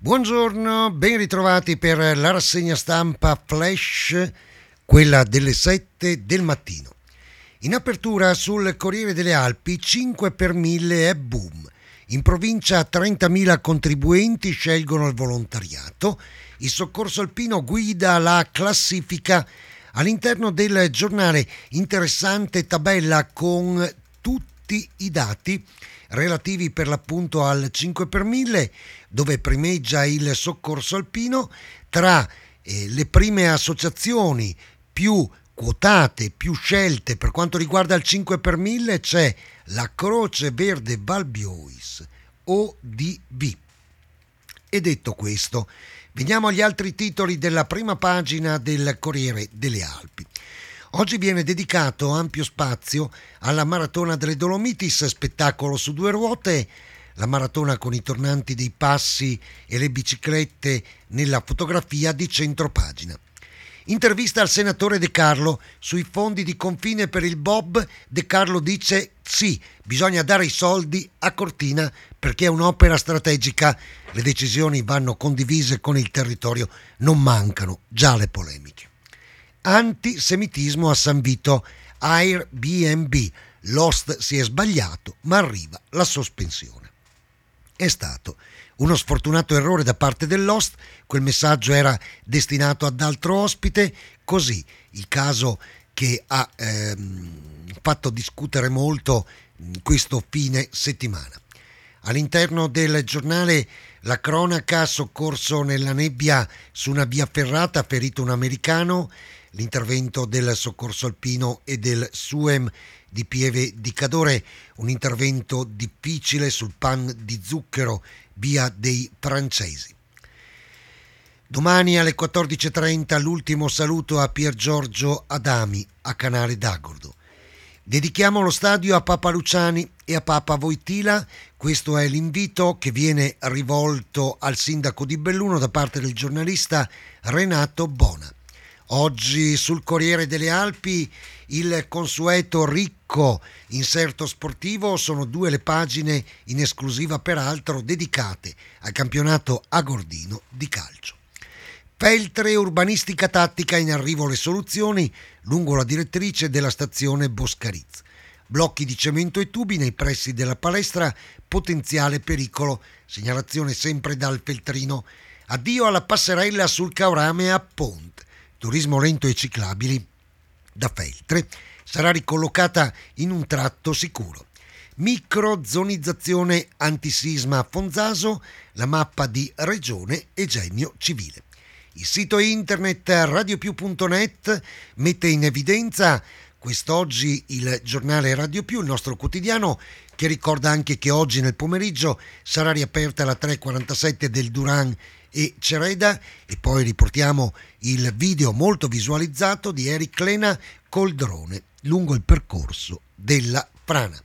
Buongiorno, ben ritrovati per la rassegna stampa flash, quella delle 7 del mattino. In apertura sul Corriere delle Alpi 5 per 1000 è boom. In provincia 30.000 contribuenti scelgono il volontariato. Il soccorso alpino guida la classifica. All'interno del giornale interessante tabella con tutti i dati relativi per l'appunto al 5 per 1000, dove primeggia il soccorso alpino. Tra le prime associazioni più quotate, più scelte per quanto riguarda il 5 per 1000 c'è la Croce Verde Val Biois, ODV. E detto questo, veniamo agli altri titoli della prima pagina del Corriere delle Alpi. Oggi viene dedicato ampio spazio alla Maratona delle Dolomitis, spettacolo su due ruote, la maratona con i tornanti dei passi e le biciclette nella fotografia di centropagina. Intervista al senatore De Carlo sui fondi di confine per il Bob. De Carlo dice sì, bisogna dare i soldi a Cortina perché è un'opera strategica, le decisioni vanno condivise con il territorio, non mancano già le polemiche. Antisemitismo a San Vito, Airbnb, l'host si è sbagliato ma arriva la sospensione. È stato uno sfortunato errore da parte dell'host, quel messaggio era destinato ad altro ospite, così il caso che ha fatto discutere molto questo fine settimana. All'interno del giornale la cronaca, soccorso nella nebbia su una via ferrata, ferito un americano, l'intervento del soccorso alpino e del SUEM di Pieve di Cadore, un intervento difficile sul pan di zucchero, via dei Francesi. Domani alle 14.30 l'ultimo saluto a Pier Giorgio Adami a Canale d'Agordo. Dedichiamo lo stadio a Papa Luciani e a Papa Wojtyla. Questo è l'invito che viene rivolto al sindaco di Belluno da parte del giornalista Renato Bona. Oggi sul Corriere delle Alpi il consueto ricco inserto sportivo, sono due le pagine in esclusiva peraltro dedicate al campionato agordino di calcio. Feltre, urbanistica tattica, in arrivo le soluzioni lungo la direttrice della stazione Boscarizz. Blocchi di cemento e tubi nei pressi della palestra, potenziale pericolo, segnalazione sempre dal Feltrino. Addio alla passerella sul Caurame a Ponte. Turismo lento e ciclabili da Feltre sarà ricollocata in un tratto sicuro. Microzonizzazione antisisma a Fonzaso, la mappa di regione e genio civile. Il sito internet radiopiù.net mette in evidenza quest'oggi il giornale Radio Più, il nostro quotidiano, che ricorda anche che oggi nel pomeriggio sarà riaperta la 347 del Duran e Cereda, e poi riportiamo il video molto visualizzato di Eric Lena col drone lungo il percorso della frana.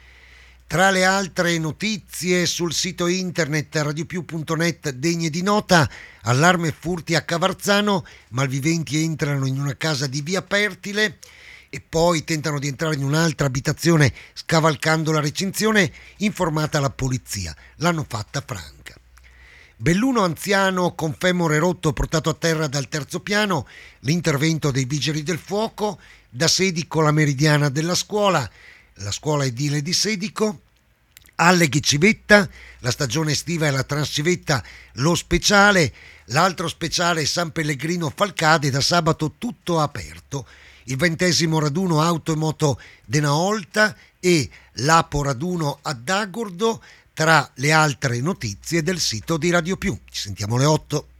Tra le altre notizie sul sito internet radiopiù.net degne di nota, allarme furti a Cavarzano, malviventi entrano in una casa di via Pertile e poi tentano di entrare in un'altra abitazione scavalcando la recinzione, informata la polizia, l'hanno fatta franca. Belluno anziano con femore rotto portato a terra dal terzo piano, l'intervento dei vigili del fuoco, da Sedico la meridiana della scuola, la scuola edile di Sedico, Alleghi Civetta, la stagione estiva e la Transcivetta, lo speciale, l'altro speciale San Pellegrino Falcade, da sabato tutto aperto, il 20° raduno auto e moto de Naolta e l'Apo raduno ad Agordo, tra le altre notizie del sito di Radio Più. Ci sentiamo alle 8.